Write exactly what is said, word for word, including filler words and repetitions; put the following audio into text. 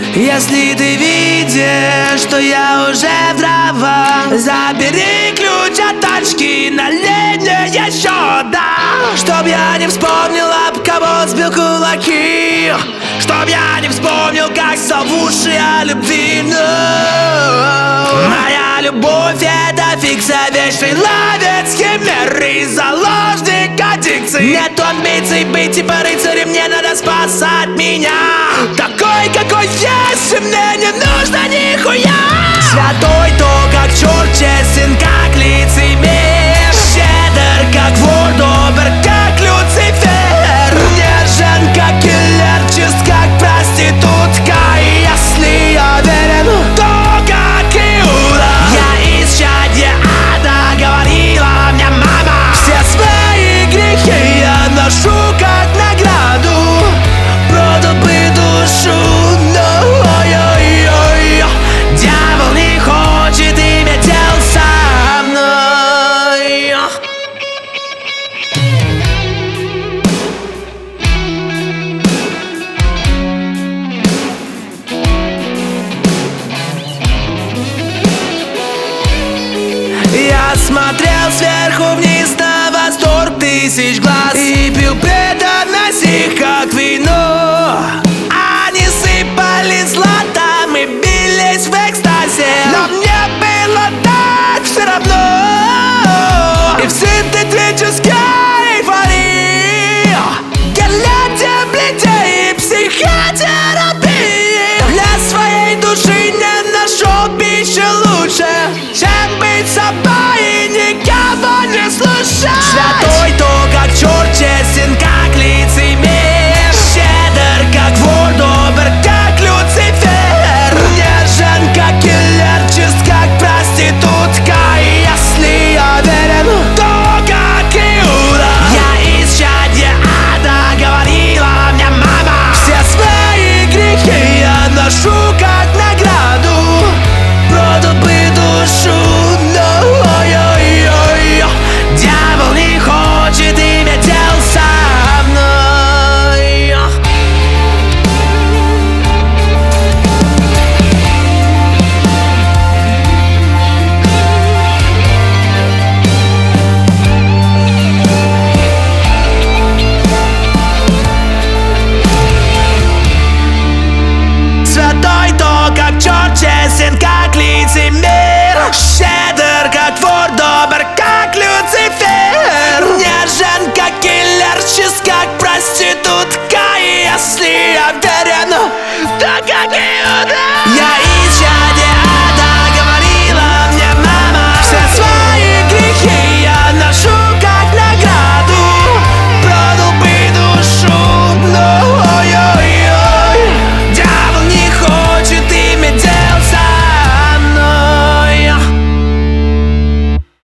Если ты видишь, что я уже в травах, забери ключ от тачки, налей мне еще, да. Чтоб я не вспомнил, об кого сбил кулаки, чтоб я не вспомнил, как совуши о любви. No. Моя любовь — это фикция, вечный ловец химеры, заложник аддикции. Нет амбиций быть типа рыцарем, мне надо спасать меня такой, какой есть, и мне не нужно нихуя. Святой то, как черт, честен, как лицемер, щедр, как вор, добр, как Люцифер, нежен, как киллер, чист, как проститутка. И если я верен, то как Иуда. Я исчадье ада, говорила мне мама. Все свои грехи я ношу как награду, продал бы душу, но ой-ой-ой, дьявол не хочет иметь дел со мной. Я смотрел сверху вниз на восторг тысяч глаз и пил преданность их, как вино. Они сыпали златом и бились в экстазе, но мне было так все равно. И в синтетической эйфории, галлюциногенной психотерапии, для своей души не нашел пищи лучше, чем быть собой и никого не слушать. Святой то, как черт, честен, как лицемер, щедр, как вор, добр, как Люцифер, нежен, как киллер, чист, как проститутка. И если я верен, то как Иуда. Я исчадье ада, говорила мне мама. Все свои грехи я ношу как награду, продал бы душу, но ой-ой-ой, дьявол не хочет иметь дел со мной. Святой то, как черт, честен, как